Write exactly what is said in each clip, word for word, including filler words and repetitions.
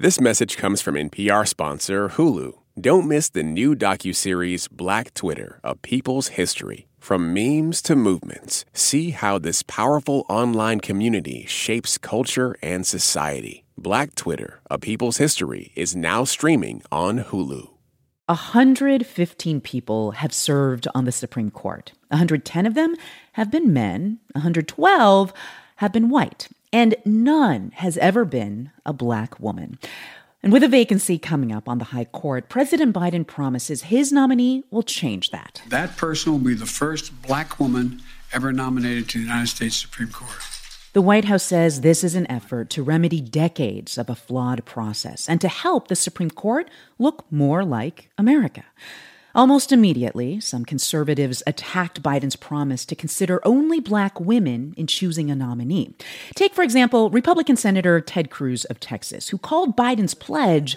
This message comes from N P R sponsor Hulu. Don't miss the new docuseries Black Twitter, A People's History. From memes to movements, see how this powerful online community shapes culture and society. Black Twitter, A People's History is now streaming on Hulu. one hundred fifteen people have served on the Supreme Court. one hundred ten of them have been men. one hundred twelve have been white. And none has ever been a black woman. And with a vacancy coming up on the High Court, President Biden promises his nominee will change that. That person will be the first black woman ever nominated to the United States Supreme Court. The White House says this is an effort to remedy decades of a flawed process and to help the Supreme Court look more like America. Almost immediately, some conservatives attacked Biden's promise to consider only black women in choosing a nominee. Take, for example, Republican Senator Ted Cruz of Texas, who called Biden's pledge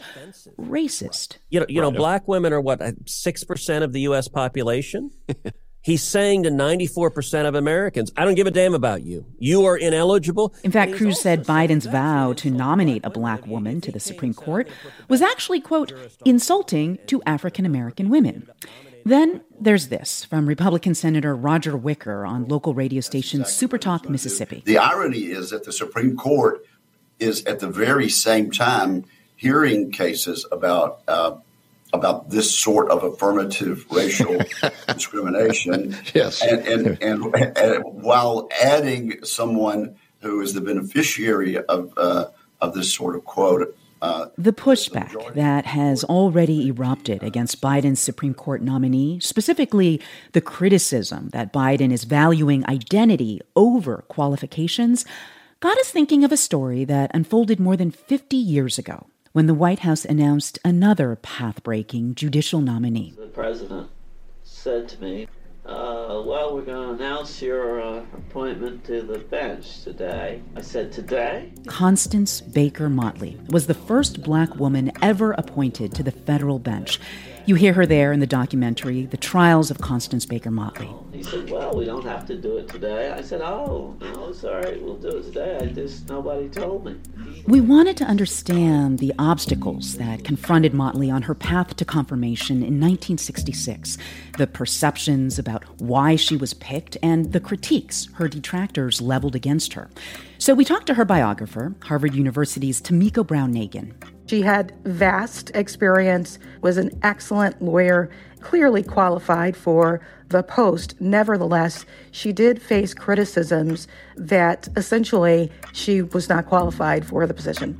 racist. You know, you know, black women are what, six percent of the U S population? He's saying to ninety-four percent of Americans, I don't give a damn about you. You are ineligible. In fact, Cruz said Biden's vow to nominate a black woman to the Supreme Court was actually, quote, insulting to African-American women. Then there's this from Republican Senator Roger Wicker on local radio station Supertalk, Mississippi. The irony is that the Supreme Court is at the very same time hearing cases about uh, about this sort of affirmative racial discrimination. Yes. And, and, and, and while adding someone who is the beneficiary of uh, of this sort of quote. Uh, the pushback that has already erupted against Biden's Supreme Court nominee, specifically the criticism that Biden is valuing identity over qualifications, got us thinking of a story that unfolded more than fifty years ago, when the White House announced another path-breaking judicial nominee. The president said to me, uh, well, we're going to announce your uh, appointment to the bench today. I said, today? Constance Baker Motley was the first black woman ever appointed to the federal bench. You hear her there in the documentary, The Trials of Constance Baker Motley. He said, well, we don't have to do it today. I said, oh, no, it's all right, we'll do it today. I just, nobody told me. We wanted to understand the obstacles that confronted Motley on her path to confirmation in nineteen sixty-six, the perceptions about why she was picked, and the critiques her detractors leveled against her. So we talked to her biographer, Harvard University's Tomiko Brown-Nagin. She had vast experience, was an excellent lawyer, clearly qualified for the post. Nevertheless, she did face criticisms that essentially she was not qualified for the position.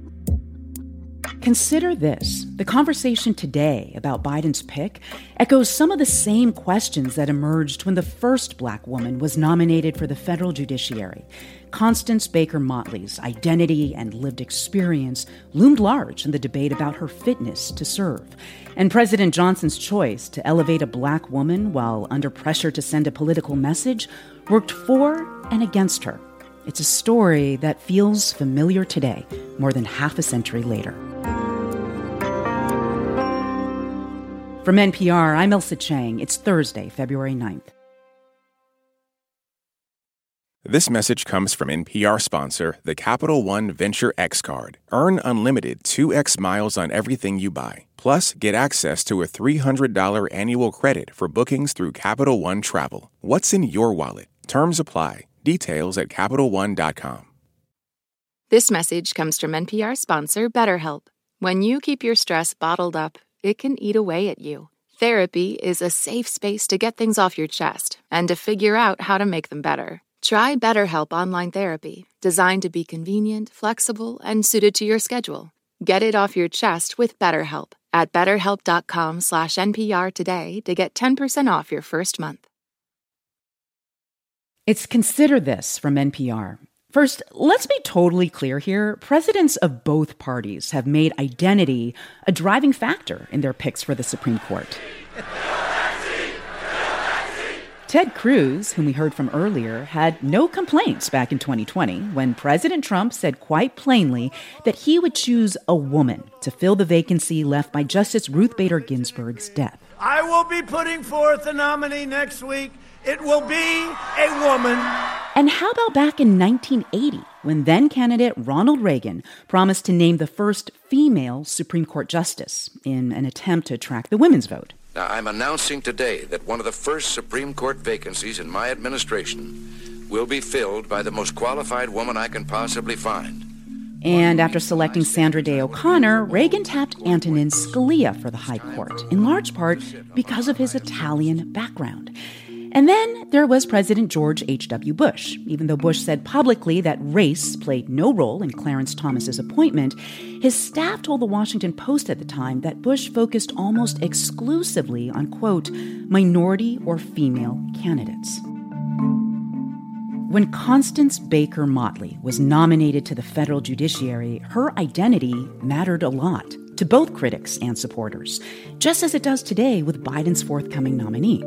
Consider this. The conversation today about Biden's pick echoes some of the same questions that emerged when the first black woman was nominated for the federal judiciary. Constance Baker Motley's identity and lived experience loomed large in the debate about her fitness to serve. And President Johnson's choice to elevate a black woman while under pressure to send a political message worked for and against her. It's a story that feels familiar today, more than half a century later. From N P R, I'm Ailsa Chang. It's Thursday, February ninth. This message comes from N P R sponsor, the Capital One Venture X Card. Earn unlimited two x miles on everything you buy. Plus, get access to a three hundred dollars annual credit for bookings through Capital One Travel. What's in your wallet? Terms apply. Details at Capital One dot com. This message comes from N P R sponsor BetterHelp. When you keep your stress bottled up, it can eat away at you. Therapy is a safe space to get things off your chest and to figure out how to make them better. Try BetterHelp Online Therapy, designed to be convenient, flexible, and suited to your schedule. Get it off your chest with BetterHelp at betterhelp.com slash NPR today to get ten percent off your first month. It's Consider This from N P R. First, let's be totally clear here. Presidents of both parties have made identity a driving factor in their picks for the Supreme Court. Ted Cruz, whom we heard from earlier, had no complaints back in twenty twenty when President Trump said quite plainly that he would choose a woman to fill the vacancy left by Justice Ruth Bader Ginsburg's death. I will be putting forth a nominee next week. It will be a woman. And how about back in nineteen eighty, when then-candidate Ronald Reagan promised to name the first female Supreme Court justice in an attempt to attract the women's vote? Now, I'm announcing today that one of the first Supreme Court vacancies in my administration will be filled by the most qualified woman I can possibly find. And after selecting Sandra Day O'Connor, Reagan tapped Antonin Scalia for the High Court, in large part because of his Italian background. And then there was President George H W. Bush. Even though Bush said publicly that race played no role in Clarence Thomas's appointment, his staff told the Washington Post at the time that Bush focused almost exclusively on, quote, minority or female candidates. When Constance Baker Motley was nominated to the federal judiciary, her identity mattered a lot to both critics and supporters, just as it does today with Biden's forthcoming nominee.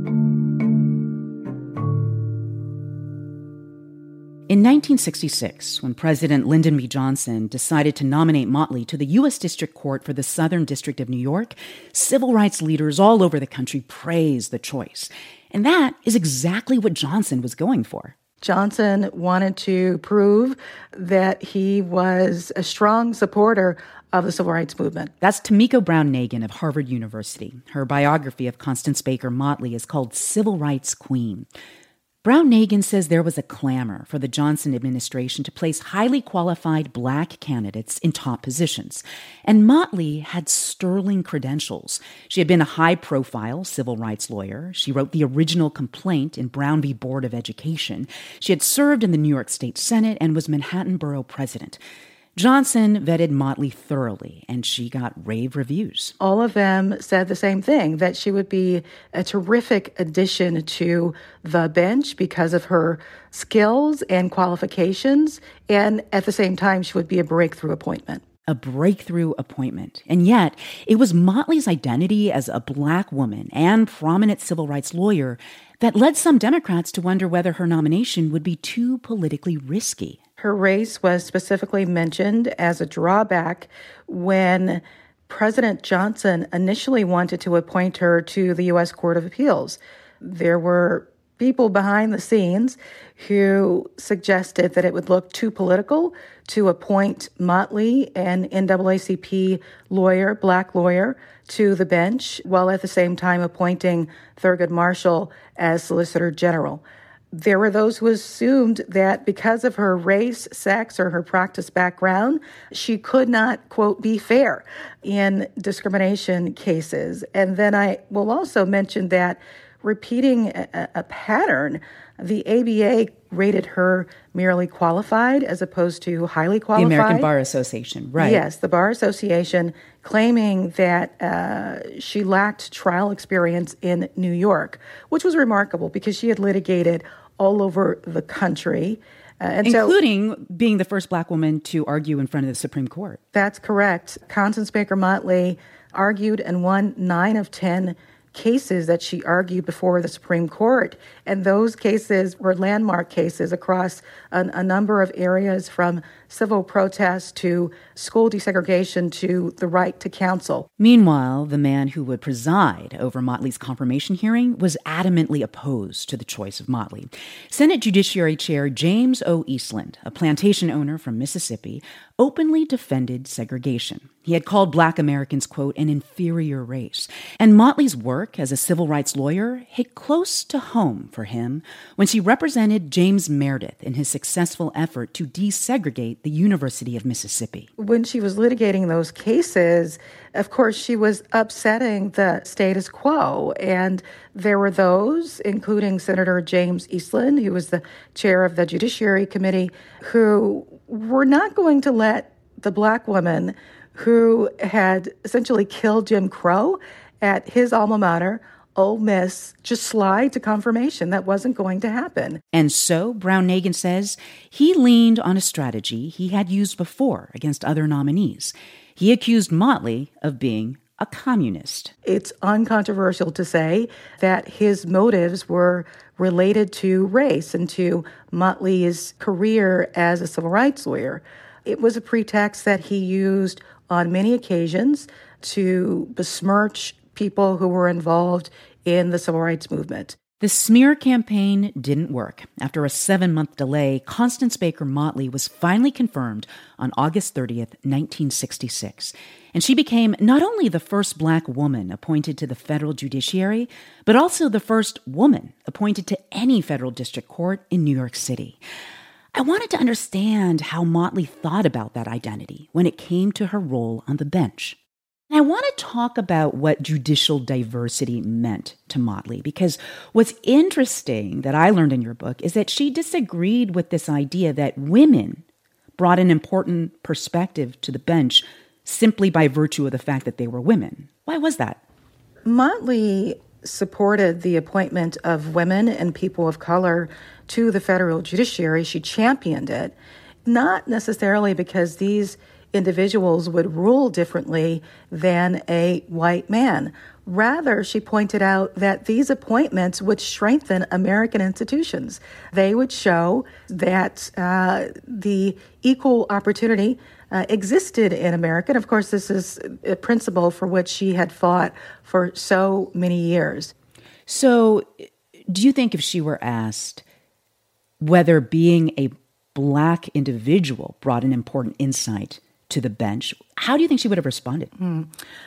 In nineteen sixty-six, when President Lyndon B. Johnson decided to nominate Motley to the U S District Court for the Southern District of New York, civil rights leaders all over the country praised the choice. And that is exactly what Johnson was going for. Johnson wanted to prove that he was a strong supporter of the civil rights movement. That's Tomiko Brown-Nagin of Harvard University. Her biography of Constance Baker Motley is called Civil Rights Queen. Brown-Nagin says there was a clamor for the Johnson administration to place highly qualified black candidates in top positions. And Motley had sterling credentials. She had been a high-profile civil rights lawyer. She wrote the original complaint in Brown v. Board of Education. She had served in the New York State Senate and was Manhattan Borough president. Johnson vetted Motley thoroughly, and she got rave reviews. All of them said the same thing, that she would be a terrific addition to the bench because of her skills and qualifications, and at the same time, she would be a breakthrough appointment. A breakthrough appointment. And yet, it was Motley's identity as a black woman and prominent civil rights lawyer that led some Democrats to wonder whether her nomination would be too politically risky. Her race was specifically mentioned as a drawback when President Johnson initially wanted to appoint her to the U S Court of Appeals. There were people behind the scenes who suggested that it would look too political to appoint Motley, an N double A C P lawyer, black lawyer, to the bench, while at the same time appointing Thurgood Marshall as Solicitor General. There were those who assumed that because of her race, sex, or her practice background, she could not, quote, be fair in discrimination cases. And then I will also mention that repeating a, a pattern, the A B A rated her merely qualified as opposed to highly qualified. The American Bar Association, right. Yes, the Bar Association claiming that uh, she lacked trial experience in New York, which was remarkable because she had litigated all over the country. Uh, and Including so, being the first black woman to argue in front of the Supreme Court. That's correct. Constance Baker Motley argued and won nine of ten cases that she argued before the Supreme Court. And those cases were landmark cases across a, a number of areas, from civil protests to school desegregation to the right to counsel. Meanwhile, the man who would preside over Motley's confirmation hearing was adamantly opposed to the choice of Motley. Senate Judiciary Chair James O. Eastland, a plantation owner from Mississippi, openly defended segregation. He had called black Americans, quote, an inferior race. And Motley's work as a civil rights lawyer hit close to home for him when she represented James Meredith in his successful effort to desegregate the University of Mississippi. When she was litigating those cases, of course, she was upsetting the status quo. And there were those, including Senator James Eastland, who was the chair of the Judiciary Committee, who were not going to let the black woman who had essentially killed Jim Crow at his alma mater, Ole Miss, just slide to confirmation. That wasn't going to happen. And so, Brown-Nagin says, he leaned on a strategy he had used before against other nominees. He accused Motley of being a communist. It's uncontroversial to say that his motives were related to race and to Motley's career as a civil rights lawyer. It was a pretext that he used on many occasions to besmirch people who were involved in the civil rights movement. The smear campaign didn't work. After a seven-month delay, Constance Baker Motley was finally confirmed on August thirtieth, nineteen sixty-six. And she became not only the first Black woman appointed to the federal judiciary, but also the first woman appointed to any federal district court in New York City. I wanted to understand how Motley thought about that identity when it came to her role on the bench. And I want to talk about what judicial diversity meant to Motley, because what's interesting that I learned in your book is that she disagreed with this idea that women brought an important perspective to the bench simply by virtue of the fact that they were women. Why was that? Motley supported the appointment of women and people of color to the federal judiciary. She championed it, not necessarily because these individuals would rule differently than a white man. Rather, she pointed out that these appointments would strengthen American institutions. They would show that uh, the equal opportunity uh, existed in America. And of course, this is a principle for which she had fought for so many years. So, do you think if she were asked whether being a Black individual brought an important insight to the bench, how do you think she would have responded? Hmm.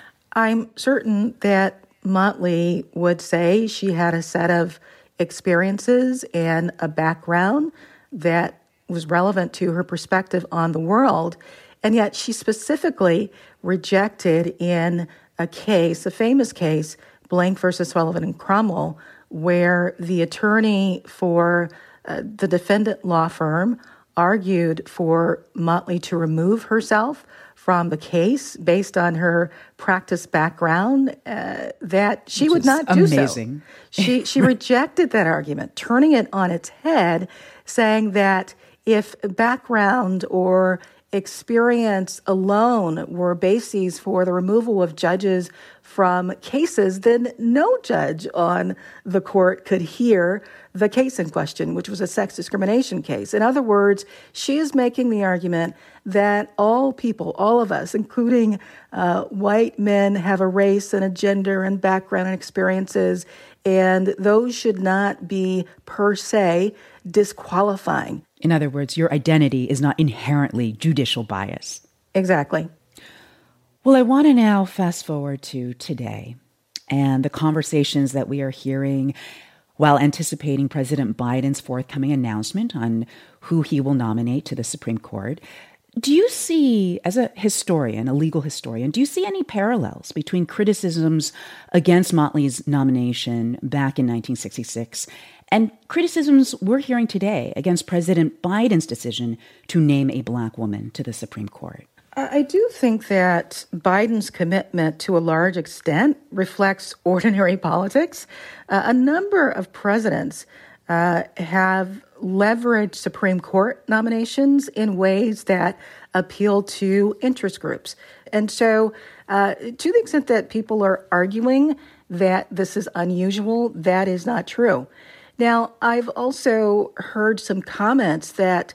I'm certain that Motley would say she had a set of experiences and a background that was relevant to her perspective on the world. And yet she specifically rejected in a case, a famous case, Blank versus Sullivan and Cromwell, where the attorney for uh, the defendant law firm argued for Motley to remove herself from the case based on her practice background, uh, that she Which would not do amazing. so. She she rejected that argument, turning it on its head, saying that if background or experience alone were bases for the removal of judges from cases, then no judge on the court could hear the case in question, which was a sex discrimination case. In other words, she is making the argument that all people, all of us, including uh, white men, have a race and a gender and background and experiences, and those should not be per se disqualifying. In other words, your identity is not inherently judicial bias. Exactly. Well, I want to now fast forward to today and the conversations that we are hearing while anticipating President Biden's forthcoming announcement on who he will nominate to the Supreme Court. Do you see, as a historian, a legal historian, do you see any parallels between criticisms against Motley's nomination back in nineteen sixty-six and criticisms we're hearing today against President Biden's decision to name a Black woman to the Supreme Court? I do think that Biden's commitment to a large extent reflects ordinary politics. Uh, a number of presidents uh, have leveraged Supreme Court nominations in ways that appeal to interest groups. And so uh, to the extent that people are arguing that this is unusual, that is not true. Now, I've also heard some comments that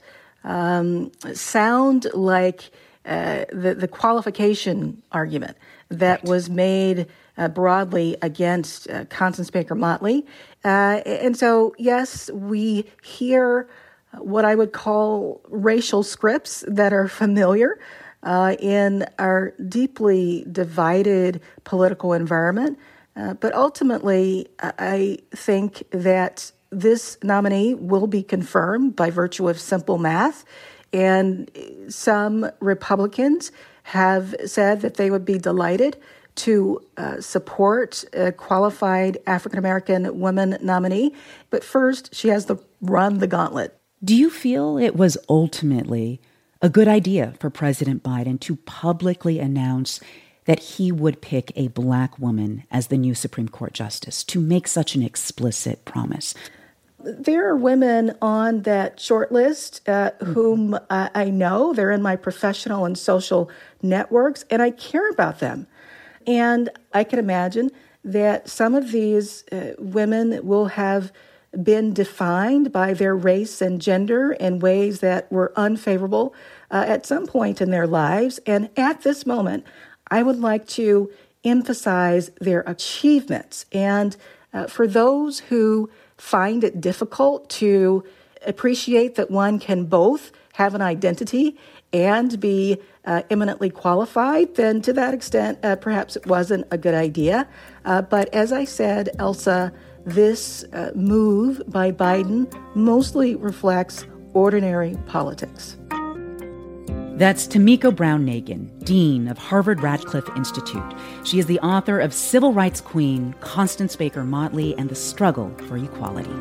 um, sound like Uh, the, the qualification argument that right. was made uh, broadly against uh, Constance Baker Motley. Uh, and so, yes, we hear what I would call racial scripts that are familiar uh, in our deeply divided political environment. Uh, but ultimately, I think that this nominee will be confirmed by virtue of simple math. And some Republicans have said that they would be delighted to uh, support a qualified African-American woman nominee. But first, she has to run the gauntlet. Do you feel it was ultimately a good idea for President Biden to publicly announce that he would pick a Black woman as the new Supreme Court justice, to make such an explicit promise? There are women on that short list uh, whom uh, I know. They're in my professional and social networks, and I care about them. And I can imagine that some of these uh, women will have been defined by their race and gender in ways that were unfavorable uh, at some point in their lives. And at this moment, I would like to emphasize their achievements. And uh, for those who find it difficult to appreciate that one can both have an identity and be uh, eminently qualified, then to that extent, uh, perhaps it wasn't a good idea. Uh, but as I said, Elsa, this uh, move by Biden mostly reflects ordinary politics. That's Tomiko Brown-Nagin, Dean of Harvard-Radcliffe Institute. She is the author of Civil Rights Queen, Constance Baker Motley, and the Struggle for Equality.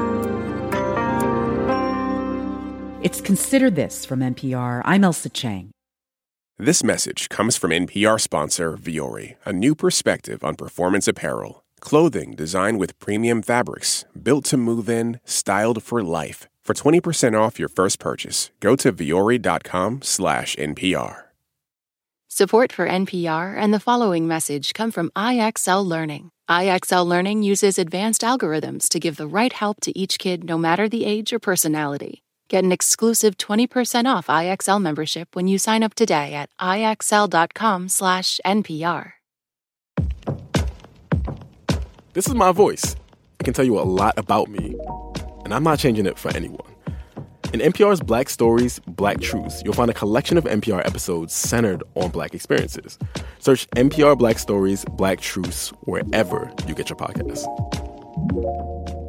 It's Consider This from N P R. I'm Elsa Chang. This message comes from N P R sponsor Vuori, a new perspective on performance apparel. Clothing designed with premium fabrics, built to move in, styled for life. For twenty percent off your first purchase, go to vuori.com slash NPR. Support for N P R and the following message come from I X L Learning. I X L Learning uses advanced algorithms to give the right help to each kid no matter the age or personality. Get an exclusive twenty percent off I X L membership when you sign up today at ixl.com slash NPR. This is my voice. It can tell you a lot about me, and I'm not changing it for anyone. In N P R's Black Stories, Black Truths, you'll find a collection of N P R episodes centered on Black experiences. Search N P R Black Stories, Black Truths wherever you get your podcasts.